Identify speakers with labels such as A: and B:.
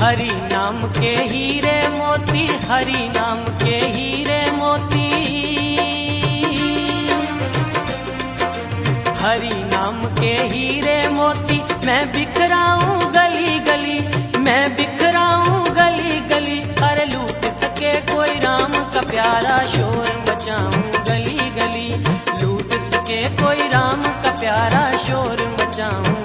A: हरि नाम के हीरे मोती, हरि नाम के हीरे मोती, हरि नाम के हीरे मोती। मैं बिखराऊं गली गली, मैं बिखराऊं गली गली, अरे लूट सके कोई राम का प्यारा, शोर मचाऊं गली गली, लूट सके कोई राम का प्यारा, शोर मचाऊं